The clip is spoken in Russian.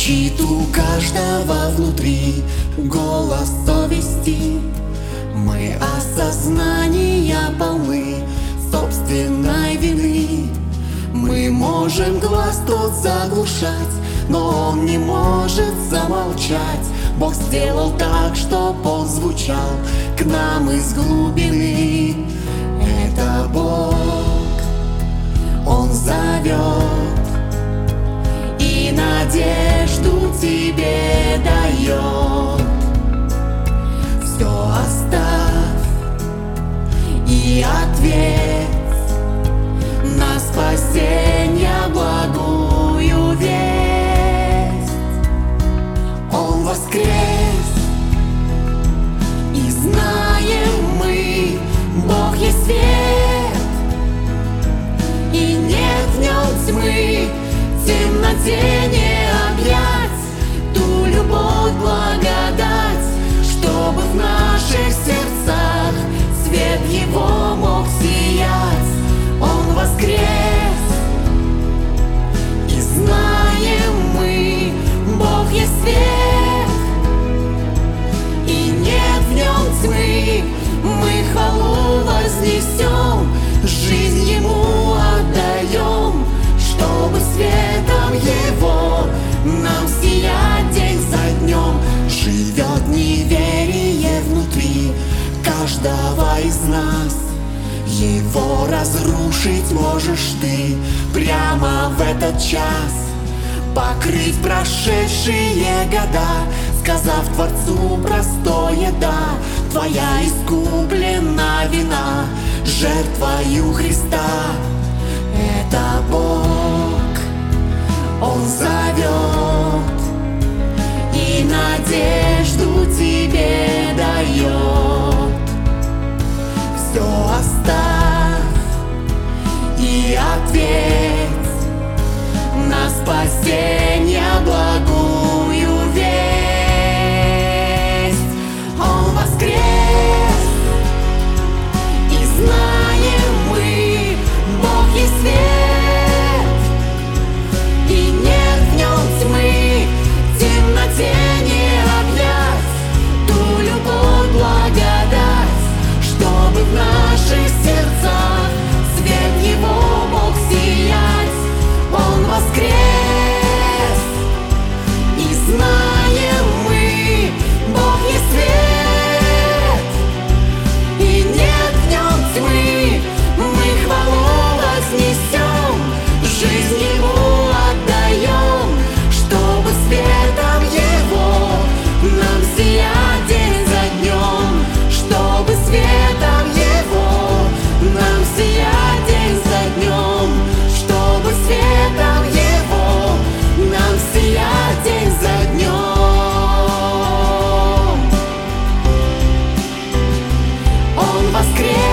Звучит у каждого внутри голос совести. Мы осознания полны собственной вины. Мы можем глаз тот заглушать, но он не может замолчать. Бог сделал так, чтоб он звучал к нам из глубины. Это Бог, Он зовет и надежду тебе дает. Все оставь и ответь на спасение благую весть. Он воскрес, и знаем мы, Бог есть свет, и нет в нем тьмы, темноте не объять ту любовь, благодать, чтобы в наших сердцах свет его мог сиять. Он воскрес, и знаем мы, Бог есть свет, и нет в нем тьмы. Мы хвалу вознесем, жизнь ему отдаем, чтобы светом его нам сиять день за днем. Живет неверие внутри каждого из нас. Его разрушить можешь ты прямо в этот час. Покрыть прошедшие года, сказав Творцу простое «да». Твоя искуплена вина жертвою Христа. Это Бог, Он зовет и надежду тебе дает. Все оставь и ответь на спасение благую весть. Он воскрес, и знаем мы, Бог есть свет, и нет в нем тьмы, темноте не объять ту любовь, благодать, чтобы в наших сердцах свет его мог сиять. Он воскрес, и знаем мы, Бог есть свет, и нет в нем тьмы. Мы хвалу вознесем, жизнь ему отдаем, чтобы светом его нам сиять день за днем. Чтобы светом его нам сиять день за днем. Чтобы светом его нам сиять день за днем. Он воскрес.